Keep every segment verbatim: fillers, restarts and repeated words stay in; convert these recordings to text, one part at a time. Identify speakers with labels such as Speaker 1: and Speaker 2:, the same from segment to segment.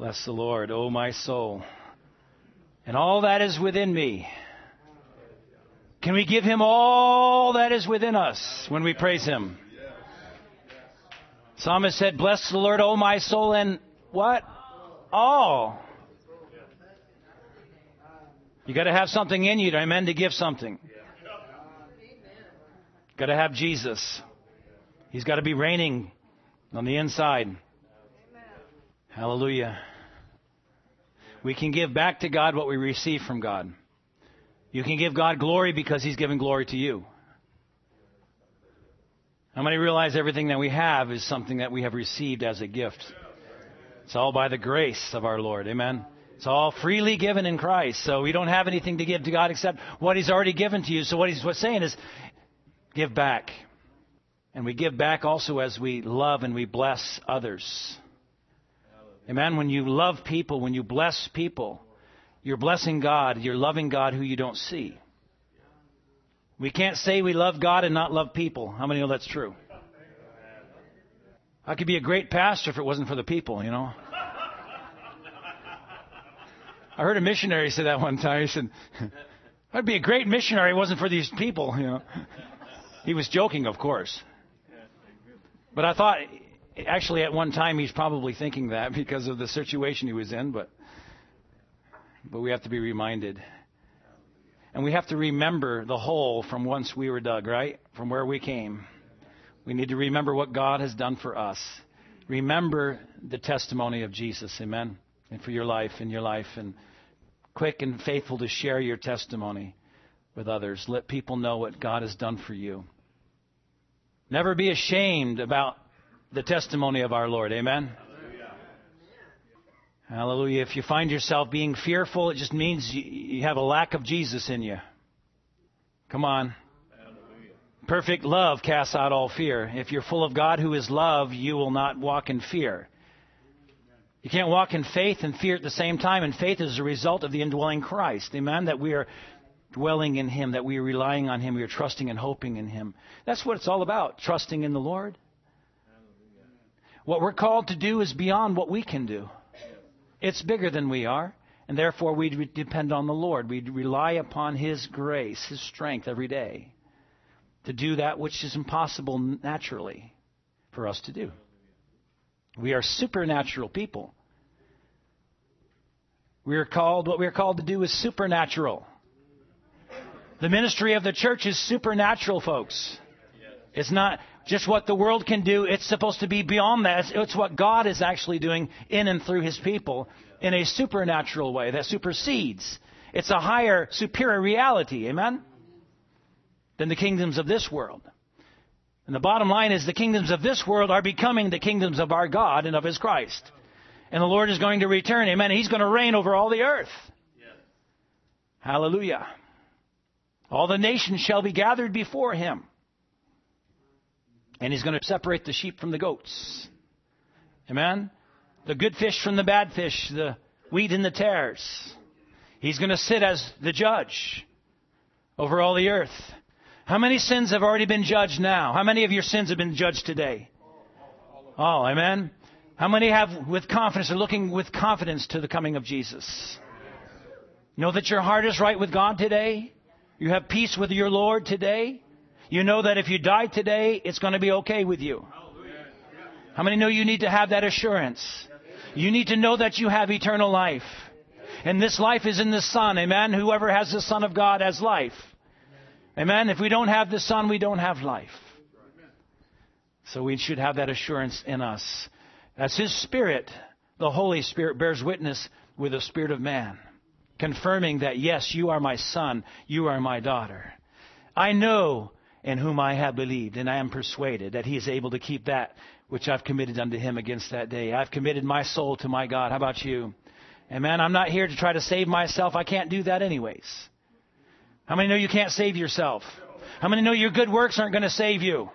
Speaker 1: Bless the Lord, O my soul, and all that is within me. Can we give Him all that is within us when we praise Him? Psalmist said, bless the Lord, O my soul, and what? All. You got to have something in you, amen, to give something. Got to have Jesus. He's got to be reigning on the inside. Hallelujah. We can give back to God what we receive from God. You can give God glory because He's given glory to you. How many realize everything that we have is something that we have received as a gift? It's all by the grace of our Lord. Amen. It's all freely given in Christ. So we don't have anything to give to God except what He's already given to you. So what He's what's saying is give back. And we give back also as we love and we bless others. Amen. When you love people, when you bless people, you're blessing God. You're loving God who you don't see. We can't say we love God and not love people. How many know that's true? I could be a great pastor if it wasn't for the people, you know. I heard a missionary say that one time. He said, I'd be a great missionary if it wasn't for these people, you know. He was joking, of course. But I thought, actually, at one time, he's probably thinking that because of the situation he was in. But, but we have to be reminded. And we have to remember the hole from whence we were dug, right? From where we came. We need to remember what God has done for us. Remember the testimony of Jesus, amen? And for your life, in your life. And quick and faithful to share your testimony with others. Let people know what God has done for you. Never be ashamed about the testimony of our Lord, amen? Hallelujah. Hallelujah. If you find yourself being fearful, it just means you, you have a lack of Jesus in you. Come on. Hallelujah. Perfect love casts out all fear. If you're full of God who is love, you will not walk in fear. You can't walk in faith and fear at the same time. And faith is a result of the indwelling Christ. Amen? That we are dwelling in Him, that we are relying on Him, we are trusting and hoping in Him. That's what it's all about, trusting in the Lord. What we're called to do is beyond what we can do. It's bigger than we are, and therefore we depend on the Lord. We rely upon His grace, His strength every day to do that which is impossible naturally for us to do. We are supernatural people. We are called, what we are called to do is supernatural. The ministry of the church is supernatural, folks. It's not just what the world can do. It's supposed to be beyond that. It's what God is actually doing in and through His people in a supernatural way that supersedes. It's a higher, superior reality, amen, than the kingdoms of this world. And the bottom line is the kingdoms of this world are becoming the kingdoms of our God and of His Christ. And the Lord is going to return, amen. He's going to reign over all the earth. Hallelujah. All the nations shall be gathered before Him. And He's going to separate the sheep from the goats. Amen? The good fish from the bad fish, the wheat and the tares. He's going to sit as the judge over all the earth. How many sins have already been judged now? How many of your sins have been judged today? Oh, amen? How many have with confidence, are looking with confidence to the coming of Jesus? Know that your heart is right with God today? You have peace with your Lord today? You know that if you die today, it's going to be okay with you. How many know you need to have that assurance? You need to know that you have eternal life. And this life is in the Son. Amen? Whoever has the Son of God has life. Amen? If we don't have the Son, we don't have life. So we should have that assurance in us. As His Spirit, the Holy Spirit, bears witness with the spirit of man, confirming that, yes, you are my son, you are my daughter. I know in whom I have believed, and I am persuaded that He is able to keep that which I've committed unto Him against that day. I've committed my soul to my God. How about you? Amen. I'm not here to try to save myself. I can't do that anyways. How many know you can't save yourself? How many know your good works aren't going to save you?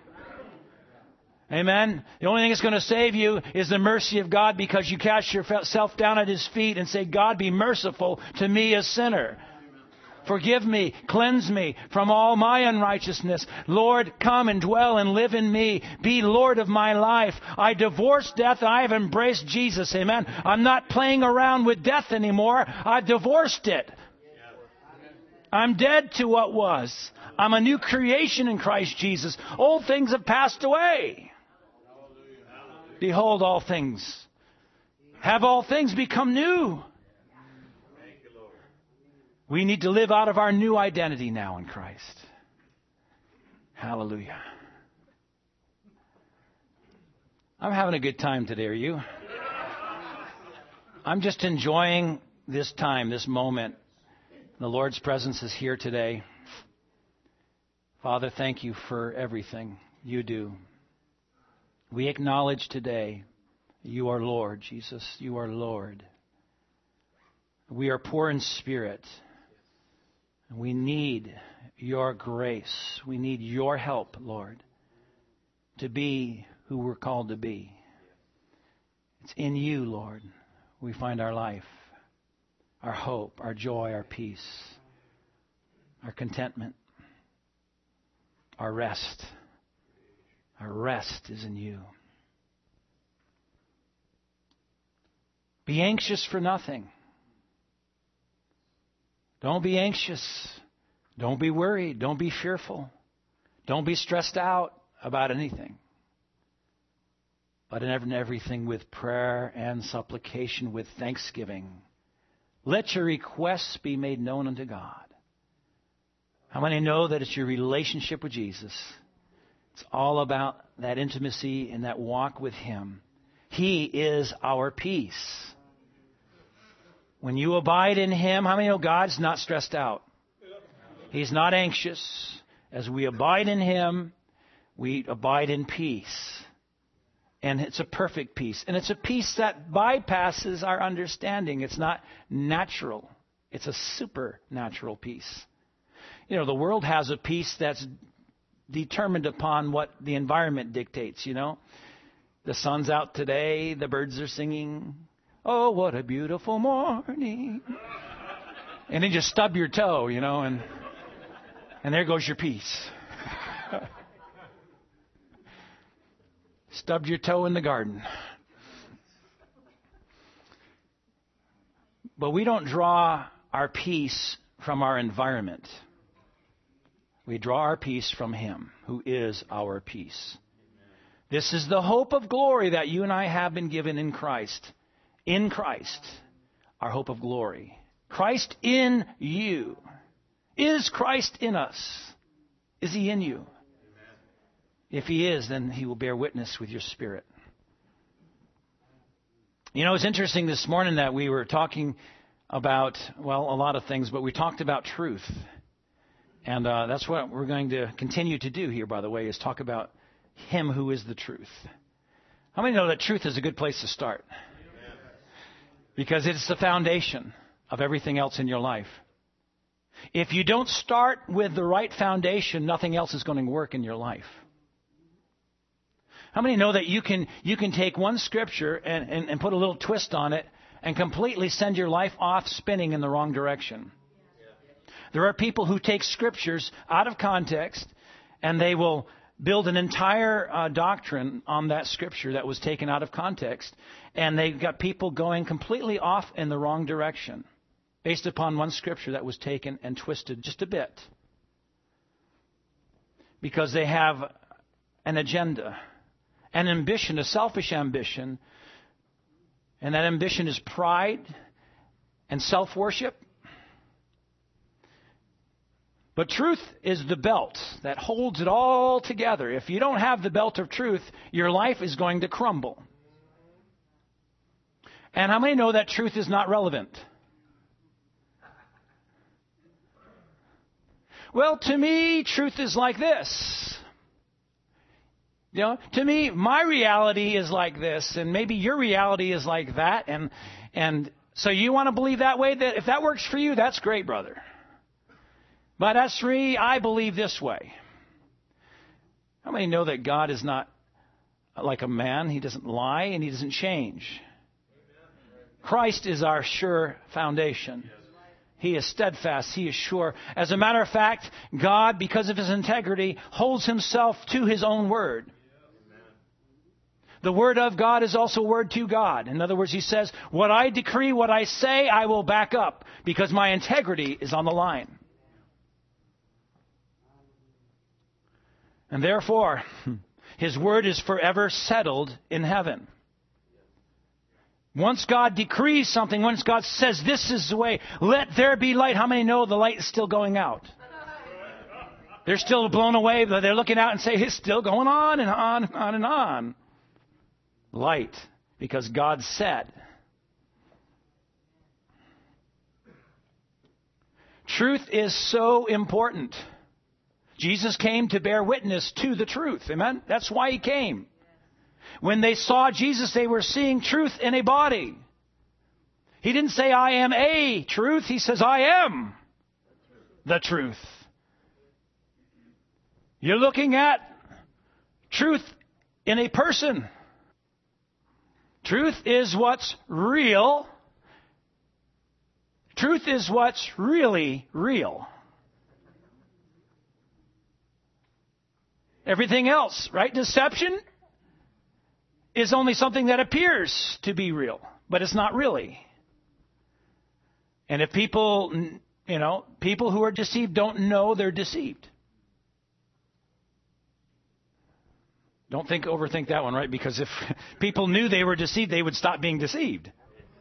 Speaker 1: Amen. The only thing that's going to save you is the mercy of God, because you cast yourself down at His feet and say, God, be merciful to me, a sinner. Forgive me, cleanse me from all my unrighteousness. Lord, come and dwell and live in me. Be Lord of my life. I divorce death. I have embraced Jesus. Amen. I'm not playing around with death anymore. I've divorced it. I'm dead to what was. I'm a new creation in Christ Jesus. Old things have passed away. Behold, all things. Have all things become new? We need to live out of our new identity now in Christ. Hallelujah. I'm having a good time today, are you? I'm just enjoying this time, this moment. The Lord's presence is here today. Father, thank you for everything you do. We acknowledge today you are Lord, Jesus. You are Lord. We are poor in spirit. We need your grace. We need your help, Lord, to be who we're called to be. It's in you, Lord, we find our life, our hope, our joy, our peace, our contentment, our rest. Our rest is in you. Be anxious for nothing. Don't be anxious. Don't be worried. Don't be fearful. Don't be stressed out about anything. But in everything with prayer and supplication, with thanksgiving, let your requests be made known unto God. How many know that it's your relationship with Jesus? It's all about that intimacy and that walk with Him. He is our peace. When you abide in Him, how many know God's not stressed out? He's not anxious. As we abide in Him, we abide in peace. And it's a perfect peace. And it's a peace that bypasses our understanding. It's not natural. It's a supernatural peace. You know, the world has a peace that's determined upon what the environment dictates, you know. The sun's out today, the birds are singing. Oh, what a beautiful morning. And then just stub your toe, you know, and and there goes your peace. Stubbed your toe in the garden. But we don't draw our peace from our environment. We draw our peace from Him, who is our peace. This is the hope of glory that you and I have been given in Christ. In Christ, our hope of glory. Christ in you. Is Christ in us? Is He in you? If He is, then He will bear witness with your spirit. You know, it's interesting this morning that we were talking about, well, a lot of things, but we talked about truth. And uh, that's what we're going to continue to do here, by the way, is talk about Him who is the truth. How many know that truth is a good place to start? Because it's the foundation of everything else in your life. If you don't start with the right foundation, nothing else is going to work in your life. How many know that you can you can take one scripture and, and, and put a little twist on it and completely send your life off spinning in the wrong direction? There are people who take scriptures out of context and they will build an entire uh, doctrine on that scripture that was taken out of context. And they've got people going completely off in the wrong direction based upon one scripture that was taken and twisted just a bit. Because they have an agenda, an ambition, a selfish ambition. And that ambition is pride and self-worship. But truth is the belt that holds it all together. If you don't have the belt of truth, your life is going to crumble. And how many know that truth is not relevant? Well, to me, truth is like this. You know, to me, my reality is like this, and maybe your reality is like that. And and so you want to believe that way? That if that works for you, that's great, brother. But as for me, I believe this way. How many know that God is not like a man? He doesn't lie and He doesn't change. Christ is our sure foundation. He is steadfast. He is sure. As a matter of fact, God, because of His integrity, holds Himself to His own word. The word of God is also word to God. In other words, He says, what I decree, what I say, I will back up because my integrity is on the line. And therefore, His word is forever settled in heaven. Once God decrees something, once God says, this is the way, let there be light. How many know the light is still going out? They're still blown away, but they're looking out and say, it's still going on and on and on and on. Light, because God said. Truth is so important. Jesus came to bear witness to the truth. Amen? That's why He came. When they saw Jesus, they were seeing truth in a body. He didn't say, I am a truth. He says, I am the truth. You're looking at truth in a person. Truth is what's real. Truth is what's really real. Everything else, right? Deception is only something that appears to be real, but it's not really. And if people, you know, people who are deceived don't know they're deceived. Don't think, overthink that one, right? Because if people knew they were deceived, they would stop being deceived.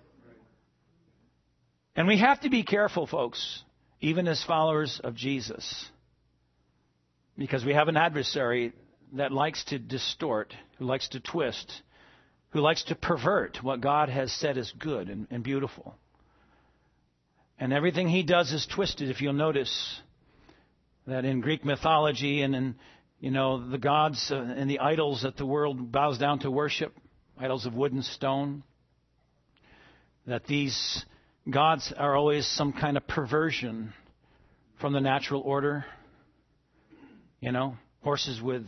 Speaker 1: And we have to be careful, folks, even as followers of Jesus. Because we have an adversary that likes to distort, who likes to twist, who likes to pervert what God has said is good and, and beautiful. And everything he does is twisted. If you'll notice that in Greek mythology and in, you know, the gods and the idols that the world bows down to worship, idols of wood and stone, that these gods are always some kind of perversion from the natural order. You know, horses with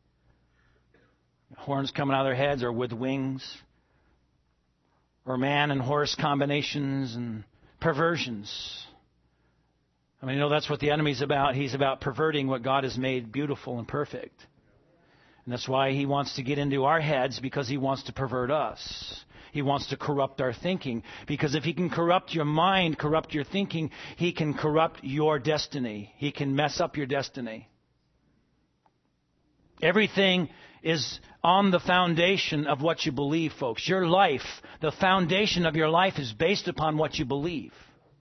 Speaker 1: horns coming out of their heads or with wings, or man and horse combinations and perversions. I mean, you know, that's what the enemy's about. He's about perverting what God has made beautiful and perfect. And that's why he wants to get into our heads, because he wants to pervert us. He wants to corrupt our thinking. Because if he can corrupt your mind, corrupt your thinking, he can corrupt your destiny. He can mess up your destiny. Everything is on the foundation of what you believe, folks. Your life, the foundation of your life is based upon what you believe.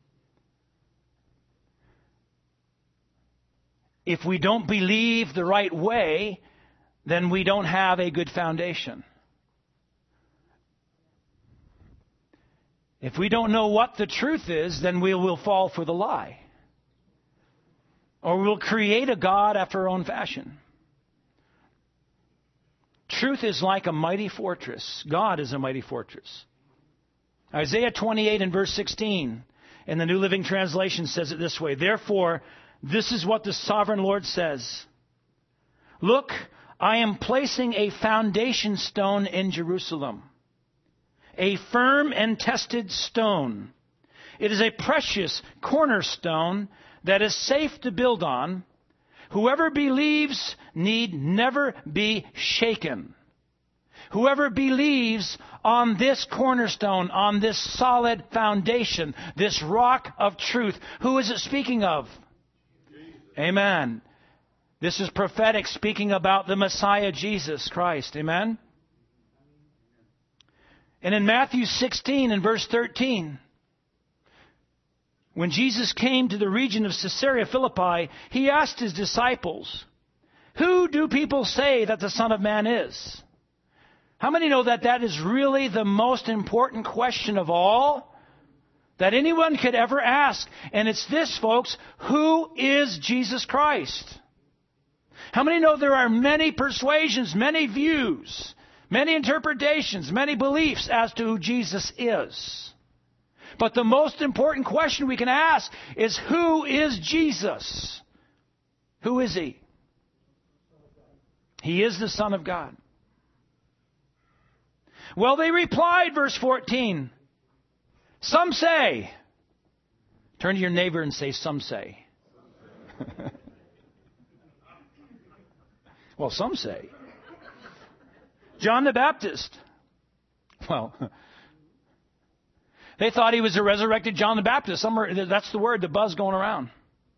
Speaker 1: If we don't believe the right way, then we don't have a good foundation. If we don't know what the truth is, then we will fall for the lie. Or we'll create a God after our own fashion. Truth is like a mighty fortress. God is a mighty fortress. Isaiah twenty-eight and verse sixteen in the New Living Translation says it this way. Therefore, this is what the sovereign Lord says. Look, I am placing a foundation stone in Jerusalem, a firm and tested stone. It is a precious cornerstone that is safe to build on. Whoever believes need never be shaken. Whoever believes on this cornerstone, on this solid foundation, this rock of truth. Who is it speaking of? Jesus. Amen. This is prophetic, speaking about the Messiah, Jesus Christ. Amen. And in Matthew sixteen and verse thirteen, when Jesus came to the region of Caesarea Philippi, he asked his disciples, who do people say that the Son of Man is? How many know that that is really the most important question of all that anyone could ever ask? And it's this, folks, who is Jesus Christ? How many know there are many persuasions, many views, many interpretations, many beliefs as to who Jesus is? But the most important question we can ask is, who is Jesus? Who is he? He is the Son of God. Well, they replied, verse fourteen, some say, Turn to your neighbor and say, some say. Well, some say. John the Baptist. Well, they thought he was a resurrected John the Baptist. Somewhere, that's the word, the buzz going around.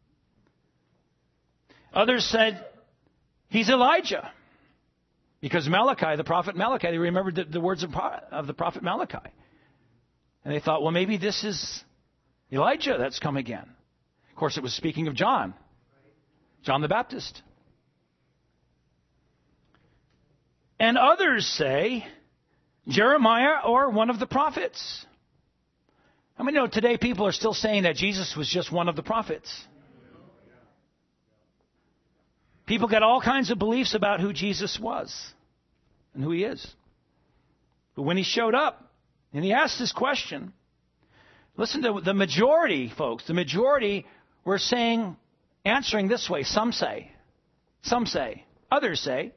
Speaker 1: Others said he's Elijah. Because Malachi, the prophet Malachi, they remembered the, the words of, of the prophet Malachi. And they thought, well, maybe this is Elijah that's come again. Of course, it was speaking of John. John the Baptist. And others say Jeremiah or one of the prophets. I mean, you know, today people are still saying that Jesus was just one of the prophets. People got all kinds of beliefs about who Jesus was and who he is. But when he showed up and he asked this question, listen to the majority, folks. The majority were saying, answering this way. Some say. Some say. Others say.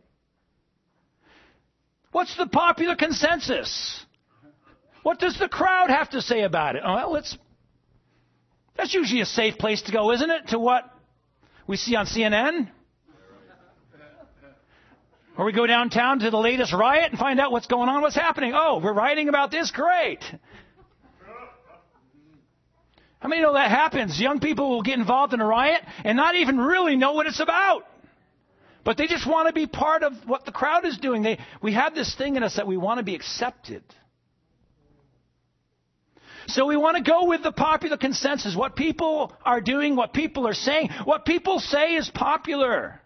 Speaker 1: What's the popular consensus? What does the crowd have to say about it? Oh, well, let's, that's usually a safe place to go, isn't it? To what we see on C N N? Or we go downtown to the latest riot and find out what's going on, what's happening. Oh, we're writing about this? Great. How many know that happens? Young people will get involved in a riot and not even really know what it's about. But they just want to be part of what the crowd is doing. They, we have this thing in us that we want to be accepted. So we want to go with the popular consensus. What people are doing, what people are saying. What people say is popular.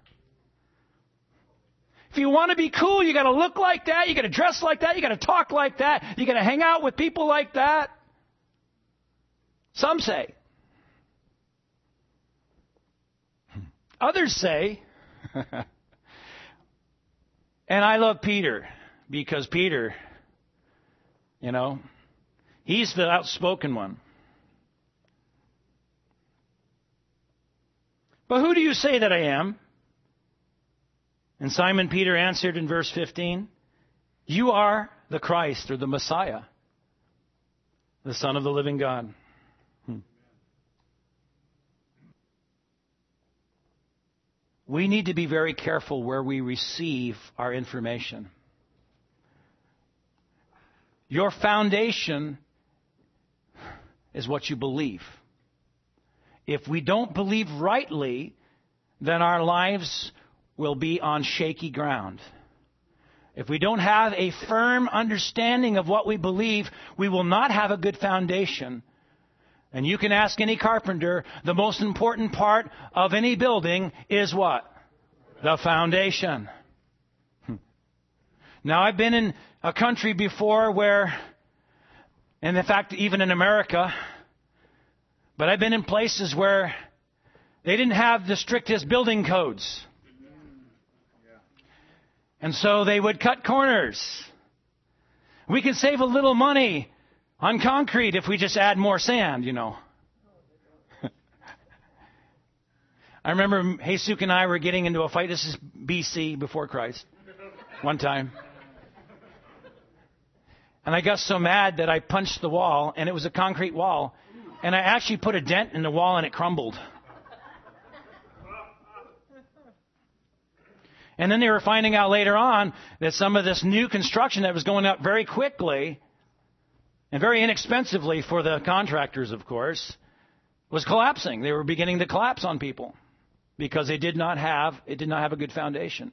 Speaker 1: If you want to be cool, you got to look like that. You got to dress like that. You got to talk like that. You got to hang out with people like that. Some say. Others say, and I love Peter because Peter, you know, he's the outspoken one. But who do you say that I am? And Simon Peter answered in verse fifteen, you are the Christ or the Messiah, the Son of the living God. Hmm. We need to be very careful where we receive our information. Your foundation is what you believe. If we don't believe rightly, then our lives will be on shaky ground. If we don't have a firm understanding of what we believe, we will not have a good foundation. And you can ask any carpenter, the most important part of any building is what? The foundation. Now, I've been in a country before where, and in fact, even in America, but I've been in places where they didn't have the strictest building codes. And so they would cut corners. We can save a little money on concrete if we just add more sand, you know. I remember Jesus and I were getting into a fight. This is B C, before Christ, one time. And I got so mad that I punched the wall, and it was a concrete wall. And I actually put a dent in the wall, and it crumbled. And then they were finding out later on that some of this new construction that was going up very quickly and very inexpensively for the contractors, of course, was collapsing. They were beginning to collapse on people because they did not have, it did not have a good foundation.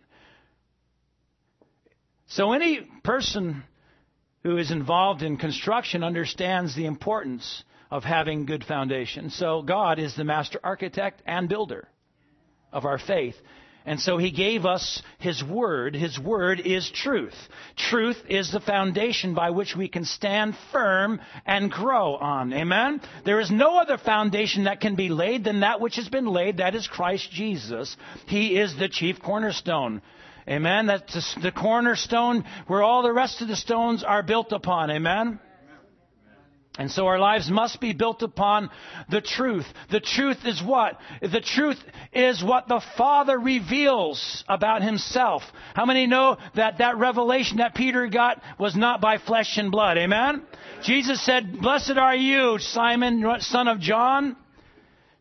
Speaker 1: So any person who is involved in construction understands the importance of having good foundation. So God is the master architect and builder of our faith. And so he gave us his word. His word is truth. Truth is the foundation by which we can stand firm and grow on. Amen? There is no other foundation that can be laid than that which has been laid. That is Christ Jesus. He is the chief cornerstone. Amen? That's the cornerstone where all the rest of the stones are built upon. Amen? And so our lives must be built upon the truth. The truth is what? The truth is what the Father reveals about himself. How many know that that revelation that Peter got was not by flesh and blood? Amen? Jesus said, blessed are you, Simon, son of John.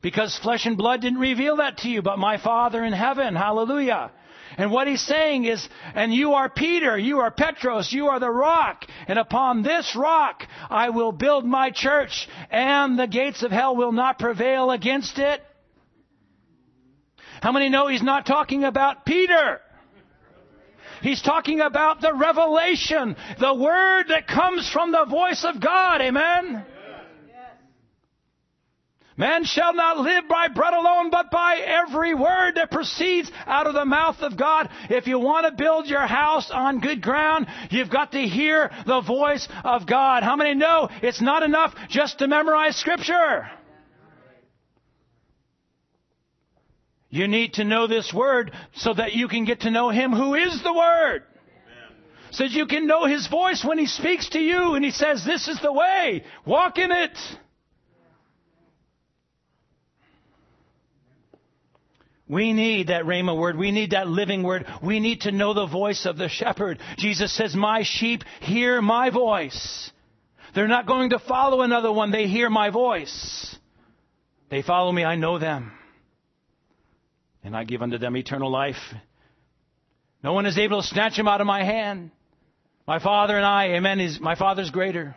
Speaker 1: Because flesh and blood didn't reveal that to you, but my Father in heaven. Hallelujah. And what he's saying is, and you are Peter, you are Petros, you are the rock. And upon this rock I will build my church, and the gates of hell will not prevail against it. How many know he's not talking about Peter? He's talking about the revelation, the word that comes from the voice of God. Amen? Man shall not live by bread alone, but by every word that proceeds out of the mouth of God. If you want to build your house on good ground, you've got to hear the voice of God. How many know it's not enough just to memorize Scripture? You need to know this word so that you can get to know Him who is the Word. So that you can know His voice when He speaks to you and He says, this is the way, walk in it. We need that rhema word. We need that living word. We need to know the voice of the shepherd. Jesus says, my sheep hear my voice. They're not going to follow another one. They hear my voice. They follow me. I know them. And I give unto them eternal life. No one is able to snatch them out of my hand. My Father and I, amen, is my Father's greater.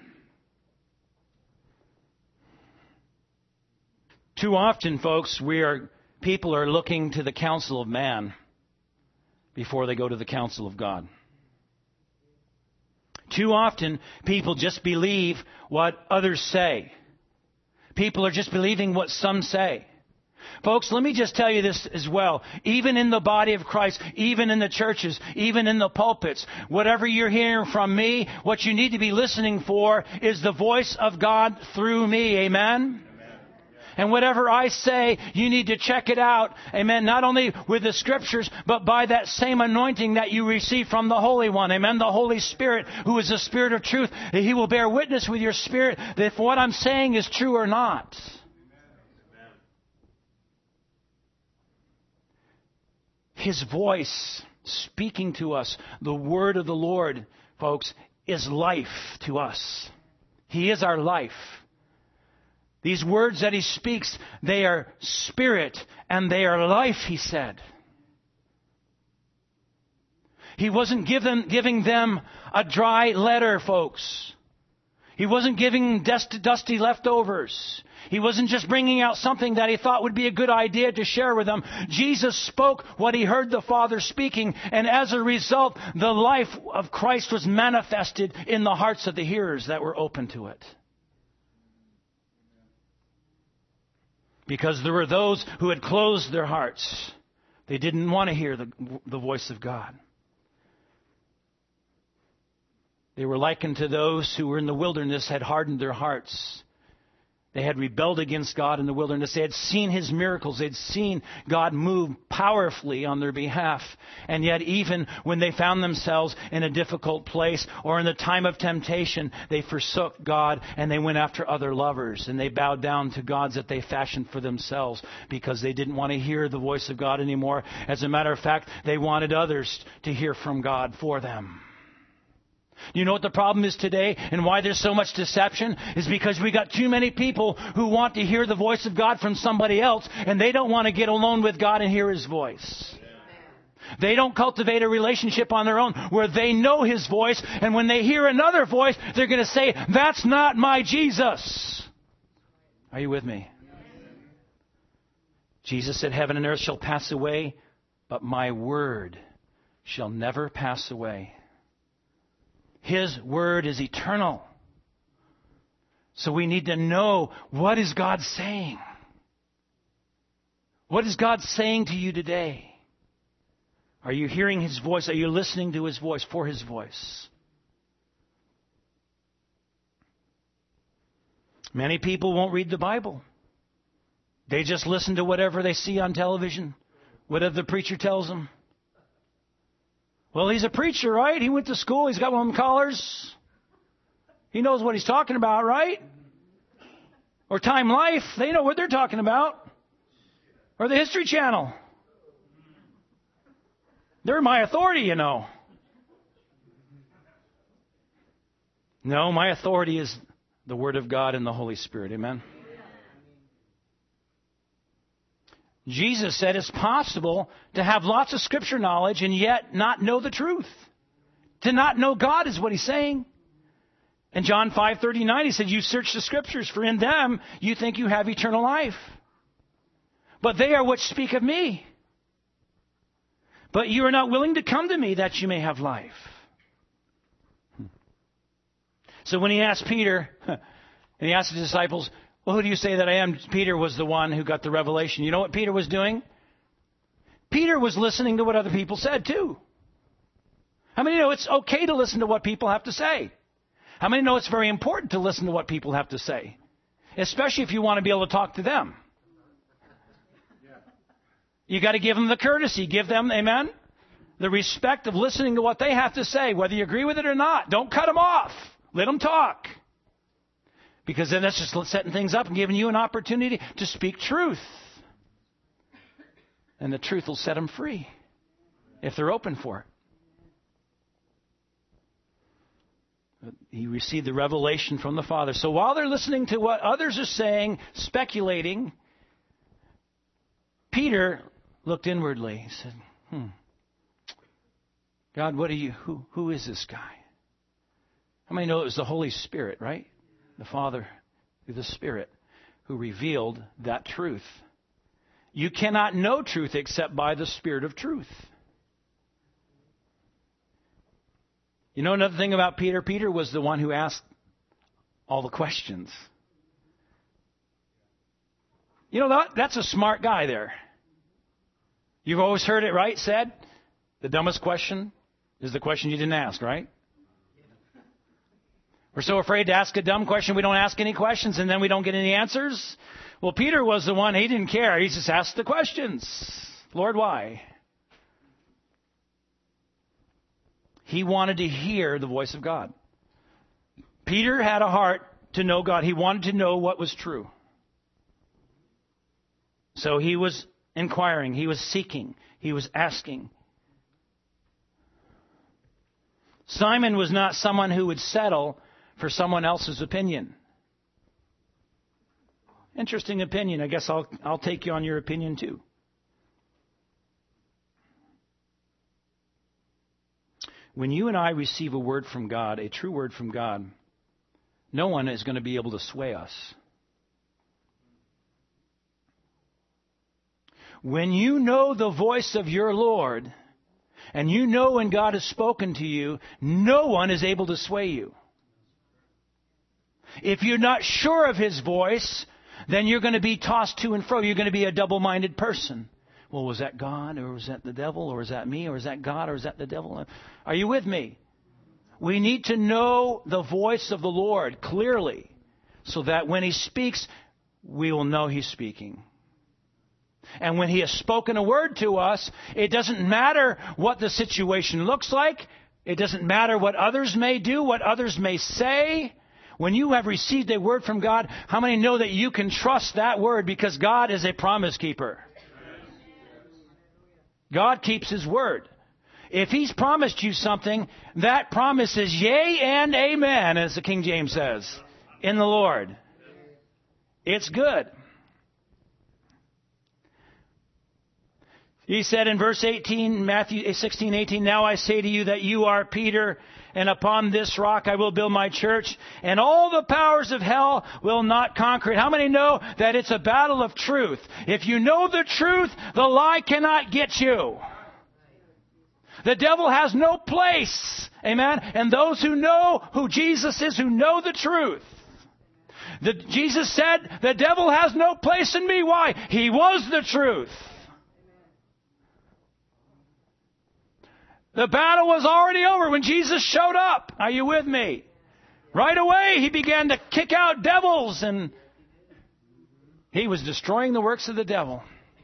Speaker 1: Too often, folks, we are... People are looking to the counsel of man before they go to the counsel of God. Too often, people just believe what others say. People are just believing what some say. Folks, let me just tell you this as well. Even in the body of Christ, even in the churches, even in the pulpits, whatever you're hearing from me, what you need to be listening for is the voice of God through me. Amen? And whatever I say, you need to check it out. Amen. Not only with the Scriptures, but by that same anointing that you receive from the Holy One. Amen. The Holy Spirit, who is the Spirit of truth. He will bear witness with your spirit that if what I'm saying is true or not. Amen. His voice speaking to us, the word of the Lord, folks, is life to us. He is our life. These words that He speaks, they are spirit and they are life, He said. He wasn't given, giving them a dry letter, folks. He wasn't giving dusty, dusty leftovers. He wasn't just bringing out something that He thought would be a good idea to share with them. Jesus spoke what He heard the Father speaking, and as a result, the life of Christ was manifested in the hearts of the hearers that were open to it. Because there were those who had closed their hearts. They didn't want to hear the, the voice of God. They were likened to those who were in the wilderness, had hardened their hearts. They had rebelled against God in the wilderness. They had seen His miracles. They'd seen God move powerfully on their behalf. And yet even when they found themselves in a difficult place or in the time of temptation, they forsook God and they went after other lovers. And they bowed down to gods that they fashioned for themselves because they didn't want to hear the voice of God anymore. As a matter of fact, they wanted others to hear from God for them. You know what the problem is today and why there's so much deception? Is because we got too many people who want to hear the voice of God from somebody else and they don't want to get alone with God and hear His voice. They don't cultivate a relationship on their own where they know His voice, and when they hear another voice, they're going to say, that's not my Jesus. Are you with me? Jesus said, heaven and earth shall pass away, but my word shall never pass away. His word is eternal. So we need to know, what is God saying? What is God saying to you today? Are you hearing His voice? Are you listening to His voice, for His voice? Many people won't read the Bible. They just listen to whatever they see on television, whatever the preacher tells them. Well, he's a preacher, right? He went to school. He's got one of them collars. He knows what he's talking about, right? Or Time Life. They know what they're talking about. Or the History Channel. They're my authority, you know. No, my authority is the Word of God and the Holy Spirit. Amen? Jesus said it's possible to have lots of Scripture knowledge and yet not know the truth. To not know God is what he's saying. In John five thirty-nine, he said, you search the Scriptures, for in them you think you have eternal life. But they are which speak of me. But you are not willing to come to me that you may have life. So when he asked Peter, and he asked the disciples, well, who do you say that I am? Peter was the one who got the revelation. You know what Peter was doing? Peter was listening to what other people said too. How many know it's okay to listen to what people have to say? How many know it's very important to listen to what people have to say? Especially if you want to be able to talk to them. You got to give them the courtesy. Give them, amen, the respect of listening to what they have to say, whether you agree with it or not. Don't cut them off. Let them talk. Because then that's just setting things up and giving you an opportunity to speak truth. And the truth will set them free if they're open for it. He received the revelation from the Father. So while they're listening to what others are saying, speculating, Peter looked inwardly. He said, hmm, God, what are you, who, who is this guy? How many know it was the Holy Spirit, right? The Father through the Spirit who revealed that truth. You cannot know truth except by the Spirit of truth. You know another thing about Peter? Peter was the one who asked all the questions. You know, that, that's a smart guy there. You've always heard it, right? Said, the dumbest question is the question you didn't ask, right? We're so afraid to ask a dumb question, we don't ask any questions, and then we don't get any answers. Well, Peter was the one, he didn't care. He just asked the questions. Lord, why? He wanted to hear the voice of God. Peter had a heart to know God. He wanted to know what was true. So he was inquiring. He was seeking. He was asking. Simon was not someone who would settle for someone else's opinion. Interesting opinion. I guess I'll I'll take you on your opinion too. When you and I receive a word from God, a true word from God, no one is going to be able to sway us. When you know the voice of your Lord, and you know when God has spoken to you, no one is able to sway you. If you're not sure of His voice, then you're going to be tossed to and fro. You're going to be a double-minded person. Well, was that God, or was that the devil, or was that me, or is that God, or is that the devil? Are you with me? We need to know the voice of the Lord clearly, so that when He speaks, we will know He's speaking. And when He has spoken a word to us, it doesn't matter what the situation looks like. It doesn't matter what others may do, what others may say. When you have received a word from God, how many know that you can trust that word because God is a promise keeper? God keeps His word. If He's promised you something, that promise is yea and amen, as the King James says, in the Lord. It's good. He said in verse eighteen, Matthew sixteen, eighteen, now I say to you that you are Peter, and upon this rock I will build my church, and all the powers of hell will not conquer it. How many know that it's a battle of truth? If you know the truth, the lie cannot get you. The devil has no place. Amen? And those who know who Jesus is, who know the truth. The, Jesus said, the devil has no place in me. Why? He was the truth. The battle was already over when Jesus showed up. Are you with me? Right away, He began to kick out devils, and He was destroying the works of the devil.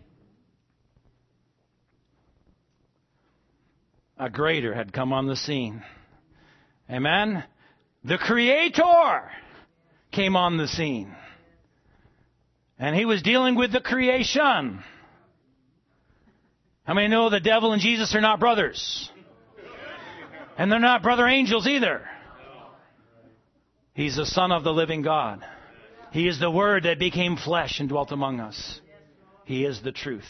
Speaker 1: A greater had come on the scene. Amen? The Creator came on the scene. And He was dealing with the creation. How many know the devil and Jesus are not brothers? And they're not brother angels either. He's the Son of the living God. He is the Word that became flesh and dwelt among us. He is the truth.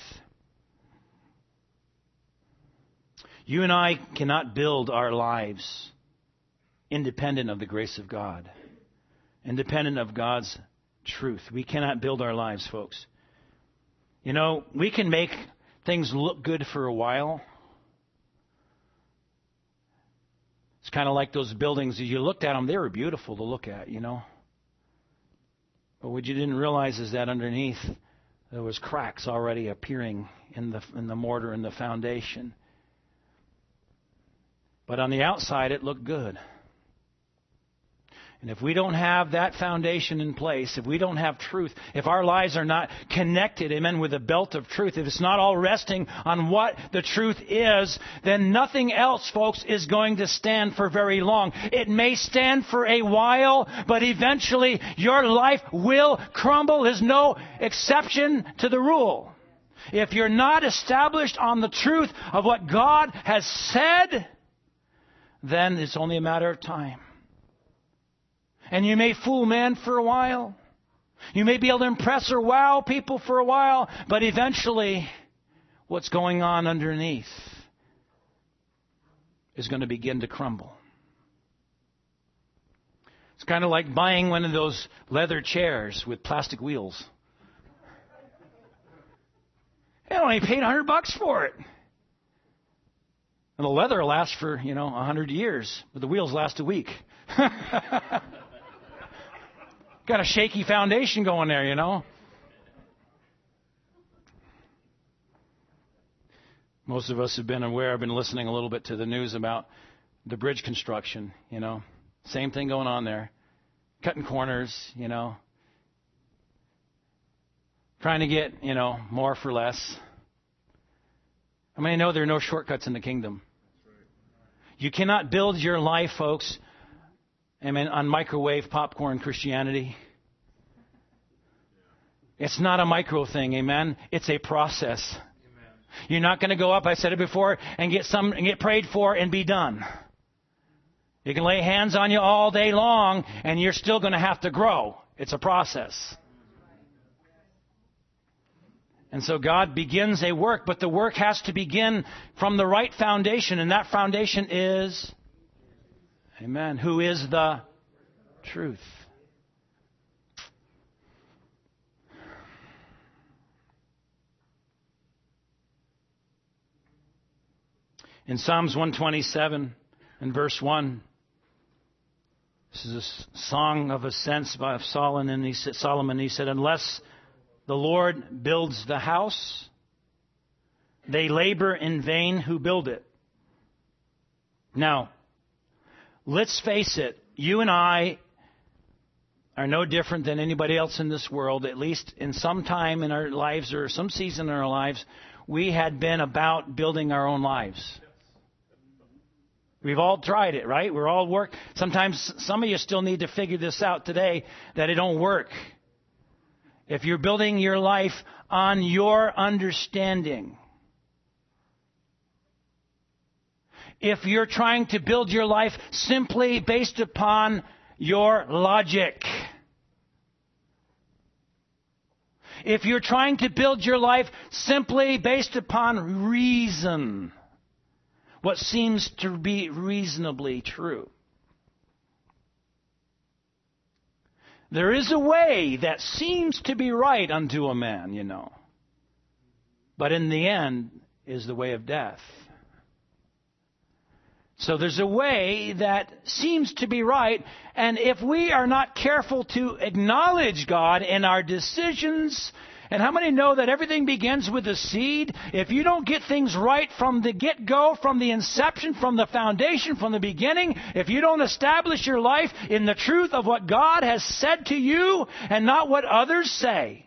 Speaker 1: You and I cannot build our lives independent of the grace of God, independent of God's truth. We cannot build our lives, folks. You know, we can make things look good for a while. It's kind of like those buildings. As you looked at them, they were beautiful to look at, you know. But what you didn't realize is that underneath there was cracks already appearing in the in the mortar and the foundation. But on the outside, it looked good. And if we don't have that foundation in place, if we don't have truth, if our lives are not connected, amen, with a belt of truth, if it's not all resting on what the truth is, then nothing else, folks, is going to stand for very long. It may stand for a while, but eventually your life will crumble. There's no exception to the rule. If you're not established on the truth of what God has said, then it's only a matter of time. And you may fool men for a while. You may be able to impress or wow people for a while. But eventually, what's going on underneath is going to begin to crumble. It's kind of like buying one of those leather chairs with plastic wheels. I only paid a hundred bucks for it. And the leather lasts for, you know, a hundred years. But the wheels last a week. Got a shaky foundation going there, you know. Most of us have been aware, I've been listening a little bit to the news about the bridge construction, you know. Same thing going on there. Cutting corners, you know. Trying to get, you know, more for less. I mean, I know there are no shortcuts in the kingdom. You cannot build your life, folks, I mean, on microwave popcorn Christianity. It's not a micro thing, amen? It's a process. Amen. You're not going to go up, I said it before, and get some and get prayed for and be done. You can lay hands on you all day long, and you're still going to have to grow. It's a process. And so God begins a work, but the work has to begin from the right foundation, and that foundation is, amen, who is the truth. In Psalms one twenty-seven and verse one, this is a song of ascents by Solomon, and he said, Solomon, he said, unless the Lord builds the house, they labor in vain who build it. Now, let's face it, you and I are no different than anybody else in this world. At least in some time in our lives or some season in our lives, we had been about building our own lives. We've all tried it, right? We're all work. Sometimes some of you still need to figure this out today, that it don't work. If you're building your life on your understanding, if you're trying to build your life simply based upon your logic, if you're trying to build your life simply based upon reason, what seems to be reasonably true, there is a way that seems to be right unto a man, you know, but in the end is the way of death. So there's a way that seems to be right, and if we are not careful to acknowledge God in our decisions, and how many know that everything begins with a seed? If you don't get things right from the get-go, from the inception, from the foundation, from the beginning, if you don't establish your life in the truth of what God has said to you and not what others say,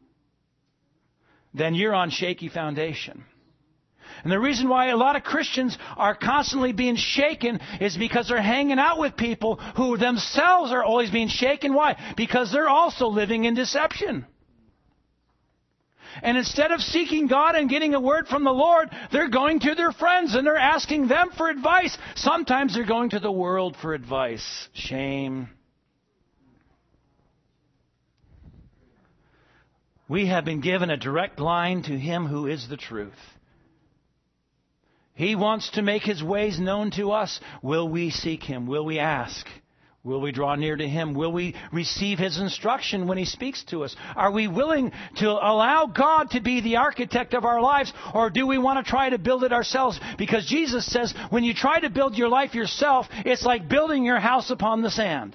Speaker 1: then you're on shaky foundation. And the reason why a lot of Christians are constantly being shaken is because they're hanging out with people who themselves are always being shaken. Why? Because they're also living in deception. And instead of seeking God and getting a word from the Lord, they're going to their friends and they're asking them for advice. Sometimes they're going to the world for advice. Shame. We have been given a direct line to Him who is the truth. He wants to make His ways known to us. Will we seek Him? Will we ask? Will we draw near to Him? Will we receive His instruction when He speaks to us? Are we willing to allow God to be the architect of our lives, or do we want to try to build it ourselves? Because Jesus says when you try to build your life yourself, it's like building your house upon the sand.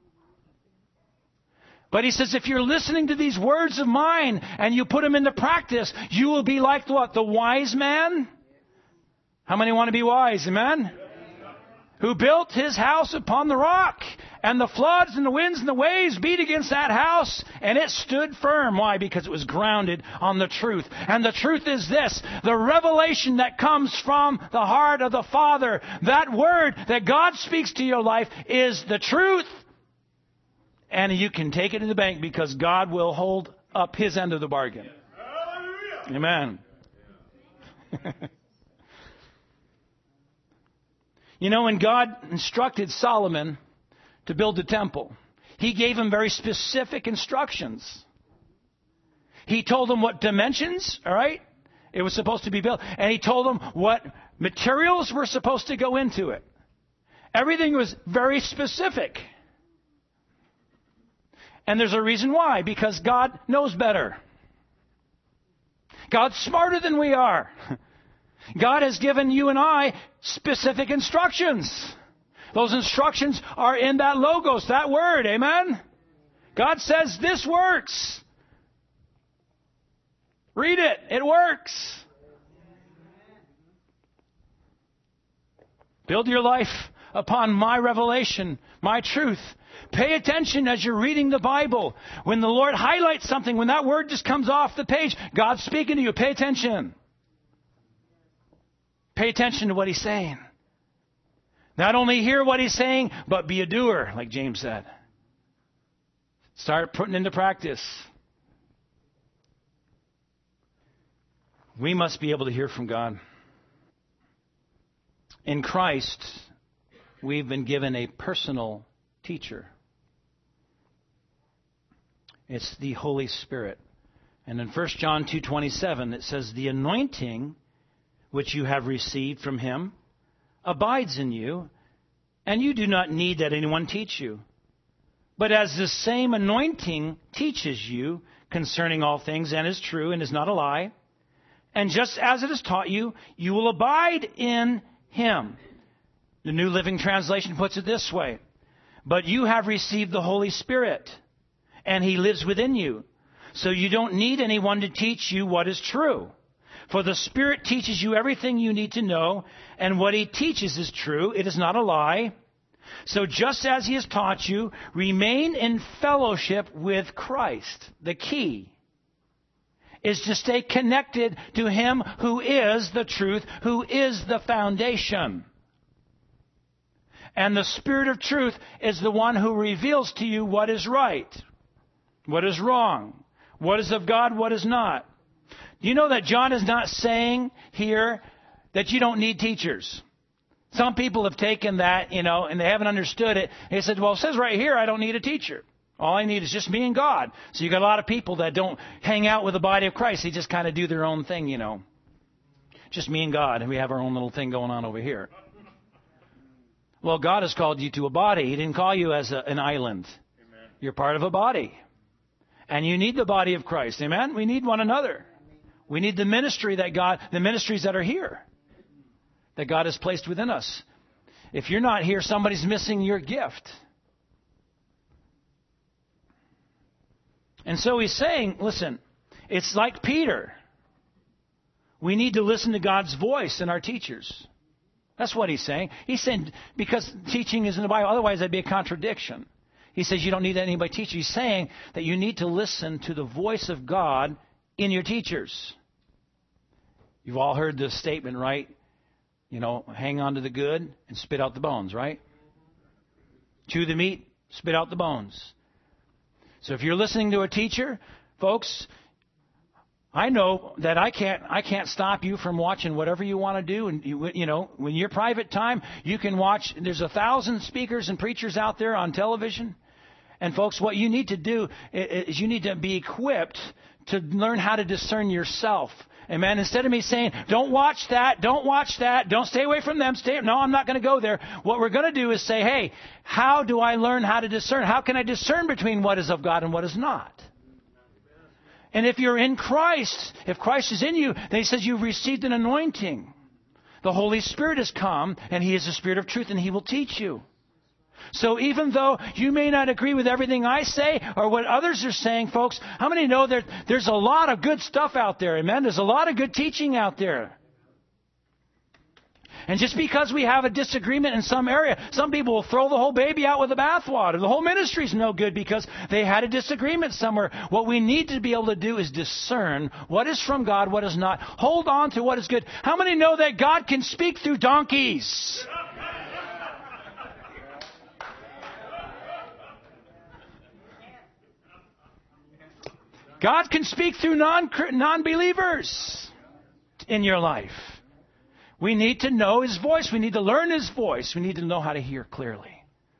Speaker 1: But He says if you're listening to these words of mine and you put them into practice, you will be like what? The wise man? How many want to be wise? Amen? Who built his house upon the rock, and the floods and the winds and the waves beat against that house, and it stood firm. Why? Because it was grounded on the truth. And the truth is this: the revelation that comes from the heart of the Father, that word that God speaks to your life, is the truth. And you can take it to the bank because God will hold up His end of the bargain. Amen. You know, when God instructed Solomon to build the temple, He gave him very specific instructions. He told him what dimensions, all right, it was supposed to be built. And He told him what materials were supposed to go into it. Everything was very specific. And there's a reason why. Because God knows better. God's smarter than we are. God has given you and I specific instructions. Those instructions are in that logos, that word. Amen? God says this works. Read it. It works. Build your life upon my revelation, my truth. Pay attention as you're reading the Bible. When the Lord highlights something, when that word just comes off the page, God's speaking to you. Pay attention. Pay attention to what He's saying. Not only hear what He's saying, but be a doer, like James said. Start putting into practice. We must be able to hear from God. In Christ, we've been given a personal teacher. It's the Holy Spirit. And in First John two twenty-seven, it says, the anointing which you have received from Him abides in you, and you do not need that anyone teach you. But as the same anointing teaches you concerning all things, and is true and is not a lie, and just as it has taught you, you will abide in Him. The New Living Translation puts it this way: but you have received the Holy Spirit, and He lives within you. So you don't need anyone to teach you what is true. For the Spirit teaches you everything you need to know, and what He teaches is true. It is not a lie. So just as He has taught you, remain in fellowship with Christ. The key is to stay connected to Him who is the truth, who is the foundation. And the Spirit of truth is the one who reveals to you what is right, what is wrong, what is of God, what is not. Do you know that John is not saying here that you don't need teachers? Some people have taken that, you know, and they haven't understood it. They said, well, it says right here I don't need a teacher. All I need is just me and God. So you got a lot of people that don't hang out with the body of Christ. They just kind of do their own thing, you know. Just me and God, and we have our own little thing going on over here. Well, God has called you to a body. He didn't call you as a, an island. Amen. You're part of a body. And you need the body of Christ. Amen? We need one another. We need the ministry that God, the ministries that are here, that God has placed within us. If you're not here, somebody's missing your gift. And so He's saying, listen, it's like Peter. We need to listen to God's voice in our teachers. That's what He's saying. He's saying, because teaching is in the Bible, otherwise that'd be a contradiction. He says you don't need anybody to teach you. He's saying that you need to listen to the voice of God in your teachers. You've all heard the statement, right? You know, hang on to the good and spit out the bones, right? Chew the meat, spit out the bones. So if you're listening to a teacher, folks, I know that I can't I can't stop you from watching whatever you want to do. And, you, you know, when your private time, you can watch. There's a thousand speakers and preachers out there on television. And, folks, what you need to do is you need to be equipped to learn how to discern yourself. Amen. Instead of me saying, don't watch that, don't watch that, don't stay away from them, stay, no, I'm not going to go there. What we're going to do is say, hey, how do I learn how to discern? How can I discern between what is of God and what is not? And if you're in Christ, if Christ is in you, then he says you've received an anointing. The Holy Spirit has come, and he is the Spirit of truth, and he will teach you. So even though you may not agree with everything I say or what others are saying, folks, how many know that there's a lot of good stuff out there? Amen? There's a lot of good teaching out there. And just because we have a disagreement in some area, some people will throw the whole baby out with the bathwater. The whole ministry's no good because they had a disagreement somewhere. What we need to be able to do is discern what is from God, what is not. Hold on to what is good. How many know that God can speak through donkeys? God can speak through non, non-believers in your life. We need to know His voice. We need to learn His voice. We need to know how to hear clearly.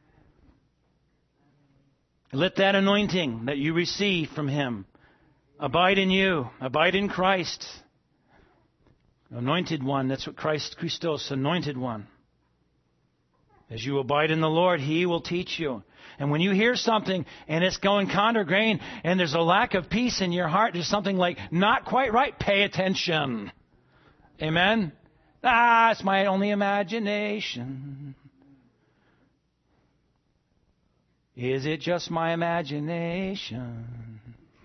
Speaker 1: Let that anointing that you receive from Him abide in you. Abide in Christ. Anointed one. That's what Christ, Christos, anointed one. As you abide in the Lord, He will teach you. And when you hear something and it's going counter grain and there's a lack of peace in your heart, there's something like not quite right, pay attention. Amen? Ah, it's my only imagination. Is it just my imagination?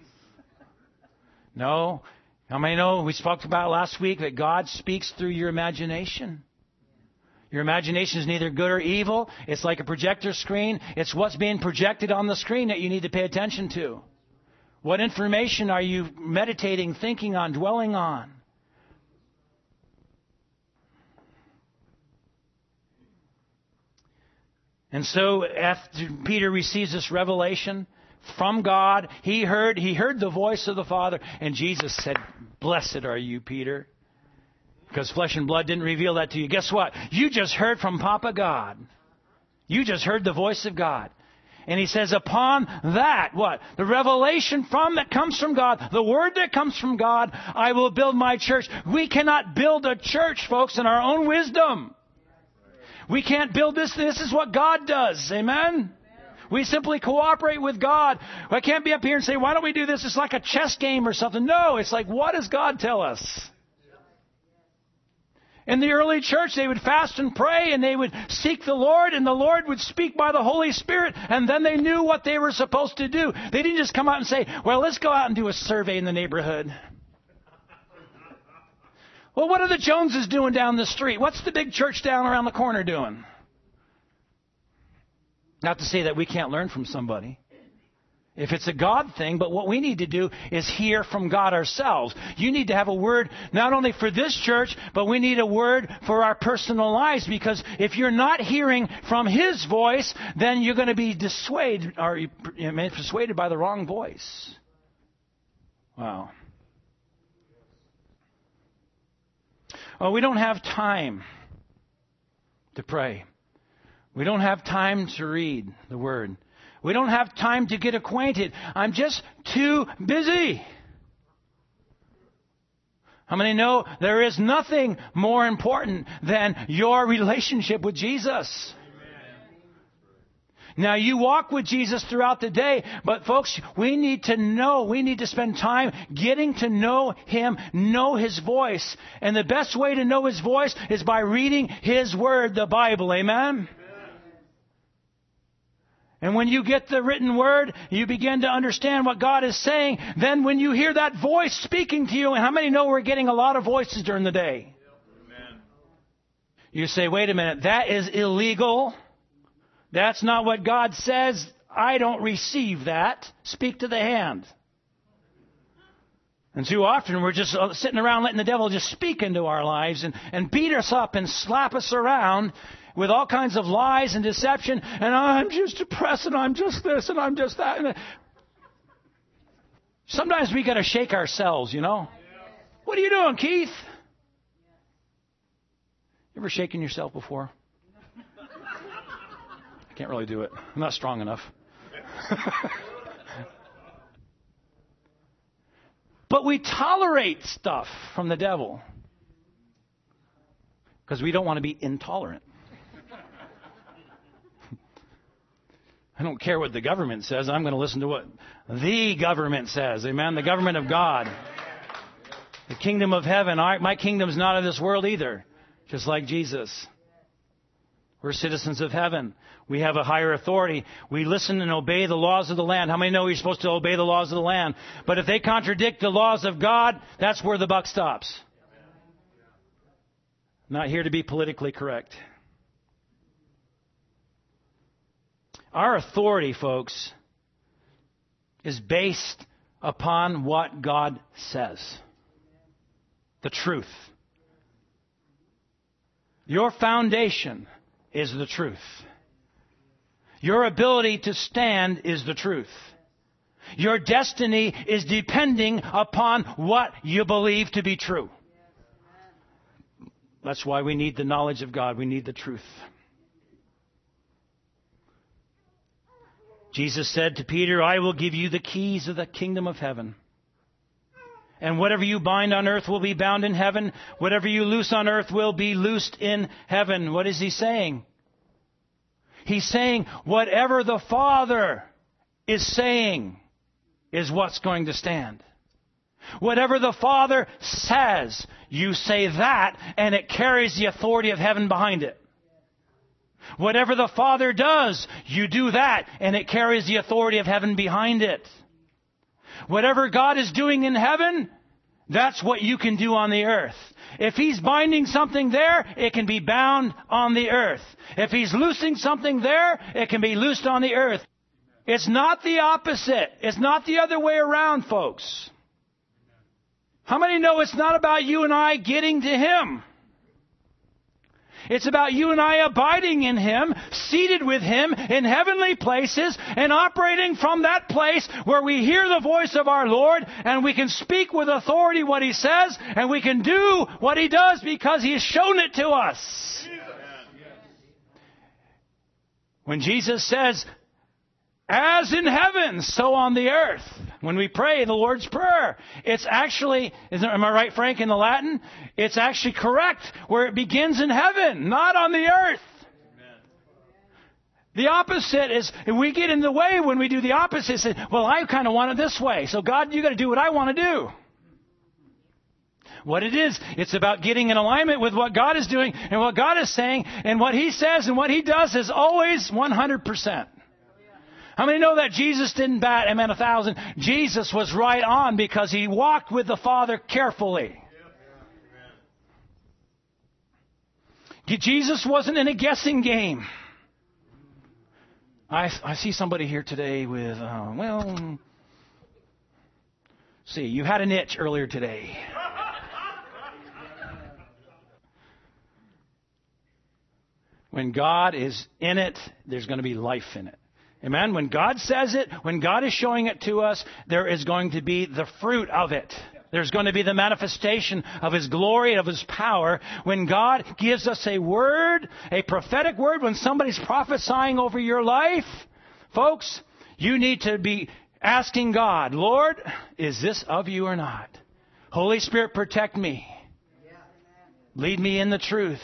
Speaker 1: No. How many know we spoke about last week that God speaks through your imagination? Your imagination is neither good or evil. It's like a projector screen. It's what's being projected on the screen that you need to pay attention to. What information are you meditating, thinking on, dwelling on? And so after Peter receives this revelation from God, he heard, he heard the voice of the Father, and Jesus said, "Blessed are you, Peter." Because flesh and blood didn't reveal that to you. Guess what? You just heard from Papa God. You just heard the voice of God. And he says, upon that, what? The revelation from that comes from God, the word that comes from God, I will build my church. We cannot build a church, folks, in our own wisdom. We can't build this. This is what God does. Amen? We simply cooperate with God. I can't be up here and say, why don't we do this? It's like a chess game or something. No, it's like, what does God tell us? In the early church, they would fast and pray, and they would seek the Lord, and the Lord would speak by the Holy Spirit, and then they knew what they were supposed to do. They didn't just come out and say, well, let's go out and do a survey in the neighborhood. Well, what are the Joneses doing down the street? What's the big church down around the corner doing? Not to say that we can't learn from somebody. If it's a God thing, but what we need to do is hear from God ourselves. You need to have a word not only for this church, but we need a word for our personal lives. Because if you're not hearing from His voice, then you're going to be dissuaded or you know, persuaded by the wrong voice. Wow. Well, we don't have time to pray. We don't have time to read the Word. We don't have time to get acquainted. I'm just too busy. How many know there is nothing more important than your relationship with Jesus? Amen. Now, you walk with Jesus throughout the day, but folks, we need to know, we need to spend time getting to know Him, know His voice. And the best way to know His voice is by reading His Word, the Bible. Amen? And when you get the written word, you begin to understand what God is saying. Then when you hear that voice speaking to you, and how many know we're getting a lot of voices during the day? Amen. You say, wait a minute, that is illegal. That's not what God says. I don't receive that. Speak to the hand. And too often we're just sitting around letting the devil just speak into our lives and, and beat us up and slap us around with all kinds of lies and deception, and I'm just depressed, and I'm just this, and I'm just that. And sometimes we got to shake ourselves, you know. What are you doing, Keith? You ever shaken yourself before? I can't really do it. I'm not strong enough. But we tolerate stuff from the devil because we don't want to be intolerant. I don't care what the government says. I'm going to listen to what the government says. Amen. The government of God. The kingdom of heaven. Our, my kingdom's not of this world either. Just like Jesus. We're citizens of heaven. We have a higher authority. We listen and obey the laws of the land. How many know you're supposed to obey the laws of the land? But if they contradict the laws of God, that's where the buck stops. Not here to be politically correct. Our authority, folks, is based upon what God says. The truth. Your foundation is the truth. Your ability to stand is the truth. Your destiny is depending upon what you believe to be true. That's why we need the knowledge of God. We need the truth. Jesus said to Peter, I will give you the keys of the kingdom of heaven. And whatever you bind on earth will be bound in heaven. Whatever you loose on earth will be loosed in heaven. What is he saying? He's saying whatever the Father is saying is what's going to stand. Whatever the Father says, you say that, and it carries the authority of heaven behind it. Whatever the Father does, you do that, and it carries the authority of heaven behind it. Whatever God is doing in heaven, that's what you can do on the earth. If He's binding something there, it can be bound on the earth. If He's loosing something there, it can be loosed on the earth. It's not the opposite. It's not the other way around, folks. How many know it's not about you and I getting to Him? It's about you and I abiding in Him, seated with Him in heavenly places, and operating from that place where we hear the voice of our Lord, and we can speak with authority what He says, and we can do what He does because He has shown it to us. When Jesus says, as in heaven, so on the earth. When we pray the Lord's Prayer, it's actually, is, am I right, Frank, in the Latin? It's actually correct where it begins in heaven, not on the earth. Amen. The opposite is, we get in the way when we do the opposite. Say, well, I kind of want it this way. So God, you got to do what I want to do. What it is, it's about getting in alignment with what God is doing and what God is saying, and what He says and what He does is always one hundred percent. How many know that Jesus didn't bat him at a thousand? Jesus was right on because He walked with the Father carefully. Jesus wasn't in a guessing game. I, I see somebody here today with, uh, well, see, you had an itch earlier today. When God is in it, there's going to be life in it. Amen? When God says it, when God is showing it to us, there is going to be the fruit of it. There's going to be the manifestation of His glory and of His power. When God gives us a word, a prophetic word, when somebody's prophesying over your life, folks, you need to be asking God, Lord, is this of you or not? Holy Spirit, protect me. Lead me in the truth.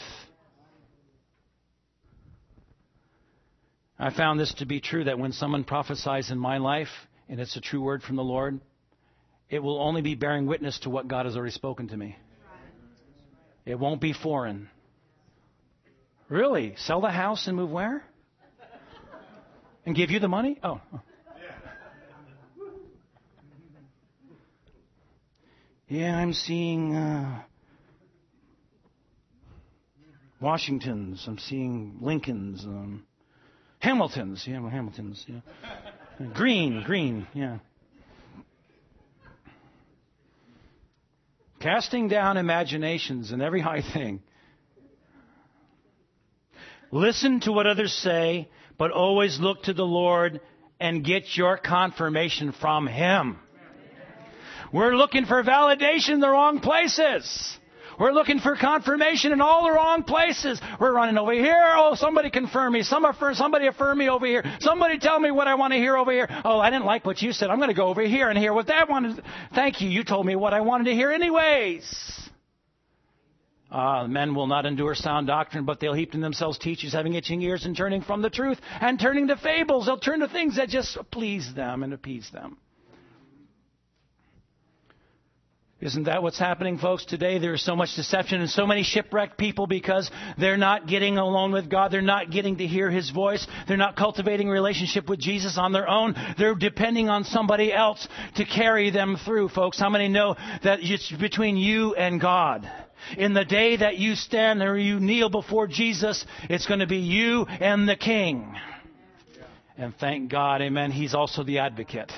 Speaker 1: I found this to be true, that when someone prophesies in my life, and it's a true word from the Lord, it will only be bearing witness to what God has already spoken to me. It won't be foreign. Really? Sell the house and move where? And give you the money? Oh. Yeah, I'm seeing uh, Washingtons. I'm seeing Lincolns. Um, Hamiltons, yeah, well, Hamiltons, yeah. Green, green, yeah. Casting down imaginations and every high thing. Listen to what others say, but always look to the Lord and get your confirmation from Him. We're looking for validation in the wrong places. We're looking for confirmation in all the wrong places. We're running over here. Oh, somebody confirm me. Some affirm, somebody affirm me over here. Somebody tell me what I want to hear over here. Oh, I didn't like what you said. I'm going to go over here and hear what that wanted. Thank you. You told me what I wanted to hear anyways. Uh, men will not endure sound doctrine, but they'll heap to themselves teachers having itching ears and turning from the truth and turning to fables. They'll turn to things that just please them and appease them. Isn't that what's happening, folks, today? There is so much deception and so many shipwrecked people because they're not getting alone with God. They're not getting to hear His voice. They're not cultivating a relationship with Jesus on their own. They're depending on somebody else to carry them through, folks. How many know that it's between you and God? In the day that you stand or you kneel before Jesus, it's going to be you and the King. And thank God, amen, He's also the advocate.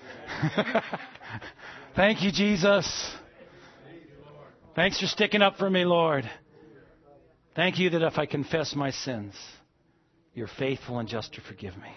Speaker 1: Thank you, Jesus. Thanks for sticking up for me, Lord. Thank you that if I confess my sins, you're faithful and just to forgive me.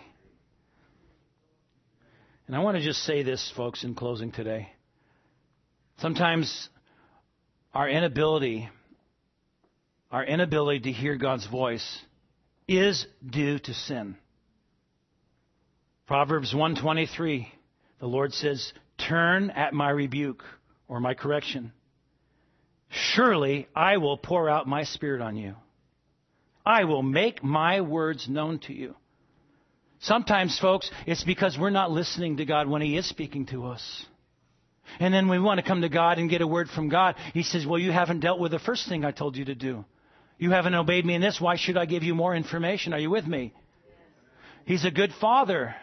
Speaker 1: And I want to just say this, folks, in closing today. Sometimes our inability, our inability to hear God's voice is due to sin. Proverbs one twenty-three, the Lord says, "Turn at my rebuke," or my correction. "Surely I will pour out my Spirit on you. I will make my words known to you." Sometimes, folks, it's because we're not listening to God when He is speaking to us. And then we want to come to God and get a word from God. He says, well, you haven't dealt with the first thing I told you to do. You haven't obeyed me in this. Why should I give you more information? Are you with me? He's a good Father.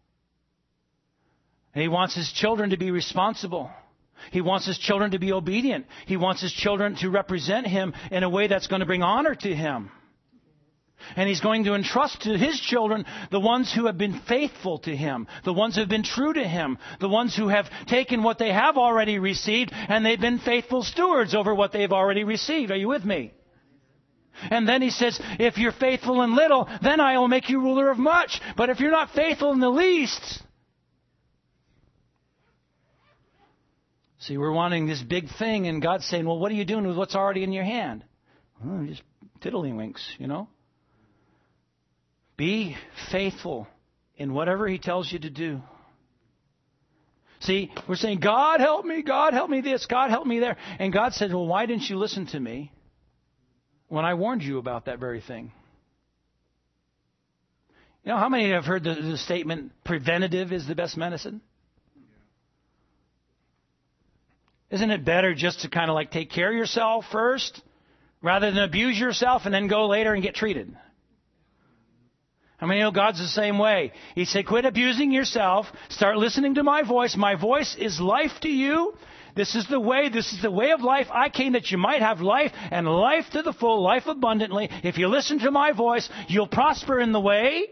Speaker 1: And He wants His children to be responsible. He wants His children to be obedient. He wants His children to represent Him in a way that's going to bring honor to Him. And He's going to entrust to His children the ones who have been faithful to Him, the ones who have been true to Him, the ones who have taken what they have already received and they've been faithful stewards over what they've already received. Are you with me? And then He says, if you're faithful in little, then I will make you ruler of much. But if you're not faithful in the least... See, we're wanting this big thing, and God's saying, well, what are you doing with what's already in your hand? Well, just tiddlywinks, you know. Be faithful in whatever He tells you to do. See, we're saying, God help me, God help me this, God help me there. And God said, well, why didn't you listen to me when I warned you about that very thing? You know, how many have heard the, the statement, preventative is the best medicine? Isn't it better just to kind of like take care of yourself first rather than abuse yourself and then go later and get treated? I mean, you know, God's the same way. He said, quit abusing yourself. Start listening to my voice. My voice is life to you. This is the way. This is the way of life. I came that you might have life and life to the full, life abundantly. If you listen to my voice, you'll prosper in the way.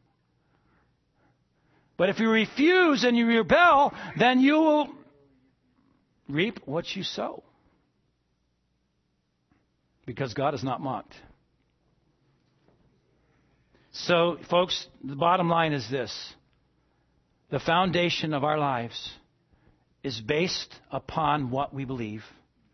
Speaker 1: But if you refuse and you rebel, then you will reap what you sow. Because God is not mocked. So, folks, the bottom line is this. The foundation of our lives is based upon what we believe.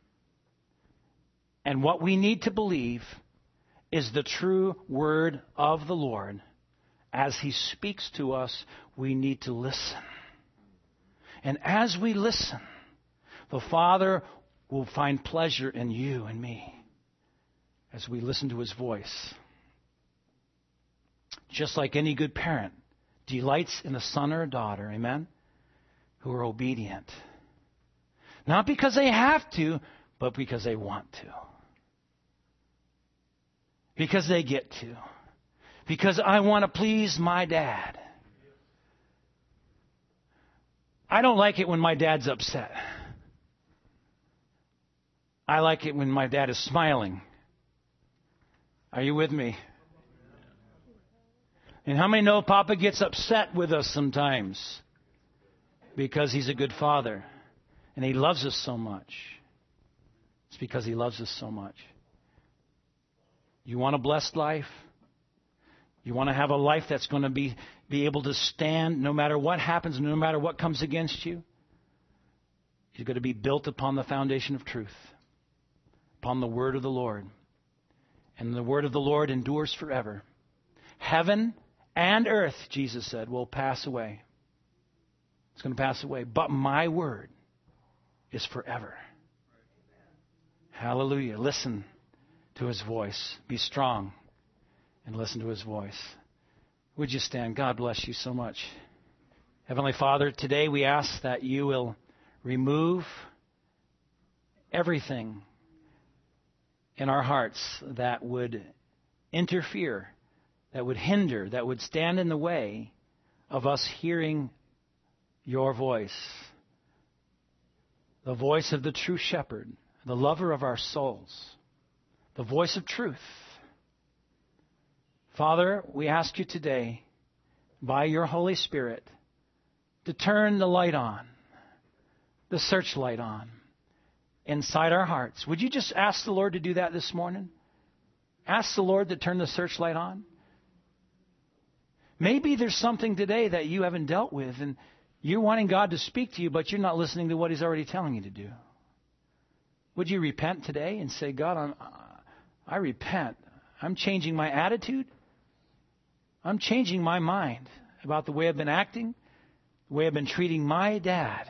Speaker 1: And what we need to believe is the true word of the Lord. As He speaks to us, we need to listen. And as we listen, the Father will find pleasure in you and me as we listen to His voice. Just like any good parent delights in a son or a daughter, amen, who are obedient. Not because they have to, but because they want to. Because they get to. Because I want to please my dad. I don't like it when my dad's upset. I like it when my dad is smiling. Are you with me? And how many know Papa gets upset with us sometimes? Because He's a good Father. And He loves us so much. It's because He loves us so much. You want a blessed life? You want to have a life that's going to be, be able to stand no matter what happens, no matter what comes against you? You're going to be built upon the foundation of truth. upon the word of the Lord. And the word of the Lord endures forever. Heaven and earth, Jesus said, will pass away. It's going to pass away. But my word is forever. Hallelujah. Listen to his voice. Be strong and listen to his voice. Would you stand? God bless you so much. Heavenly Father, today we ask that you will remove everything in our hearts that would interfere, that would hinder, that would stand in the way of us hearing your voice, the voice of the true shepherd, the lover of our souls, the voice of truth. Father, we ask you today, by your Holy Spirit, to turn the light on, the searchlight on, inside our hearts. Would you just ask the Lord to do that this morning? Ask the Lord to turn the searchlight on. Maybe there's something today that you haven't dealt with, and you're wanting God to speak to you, but you're not listening to what he's already telling you to do. Would you repent today and say, God, I'm, I repent. I'm changing my attitude. I'm changing my mind about the way I've been acting, the way I've been treating my dad.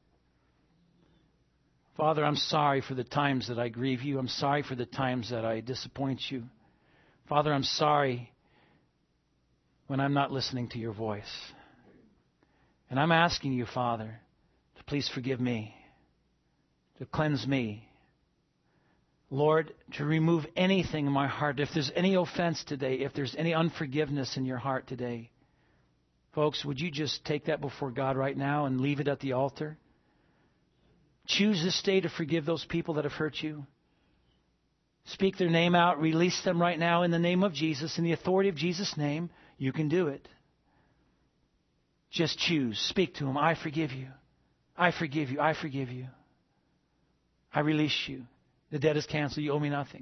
Speaker 1: Father, I'm sorry for the times that I grieve you. I'm sorry for the times that I disappoint you. Father, I'm sorry when I'm not listening to your voice. And I'm asking you, Father, to please forgive me, to cleanse me. Lord, to remove anything in my heart. If there's any offense today, if there's any unforgiveness in your heart today, folks, would you just take that before God right now and leave it at the altar? Choose this day to forgive those people that have hurt you. Speak their name out. Release them right now in the name of Jesus. In the authority of Jesus' name, you can do it. Just choose. Speak to them. I forgive you. I forgive you. I forgive you. I release you. The debt is canceled. You owe me nothing.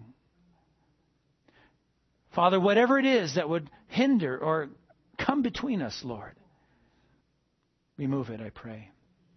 Speaker 1: Father, whatever it is that would hinder or come between us, Lord, remove it, I pray.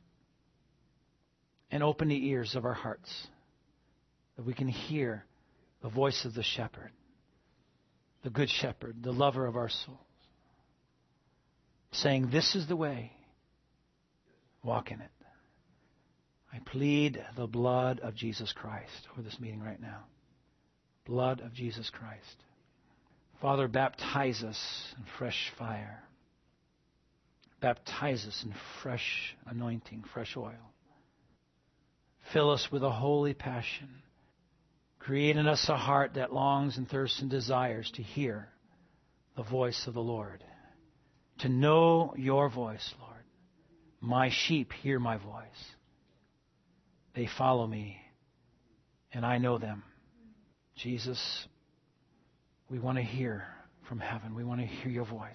Speaker 1: And open the ears of our hearts that we can hear the voice of the shepherd, the good shepherd, the lover of our souls, saying, this is the way. Walk in it. I plead the blood of Jesus Christ over this meeting right now. Blood of Jesus Christ. Father, baptize us in fresh fire. Baptize us in fresh anointing, fresh oil. Fill us with a holy passion. Create in us a heart that longs and thirsts and desires to hear the voice of the Lord. To know your voice, Lord. My sheep hear my voice. They follow me, and I know them. Jesus, we want to hear from heaven. We want to hear your voice.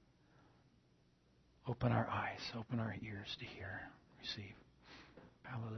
Speaker 1: Open our eyes, open our ears to hear, receive. Hallelujah.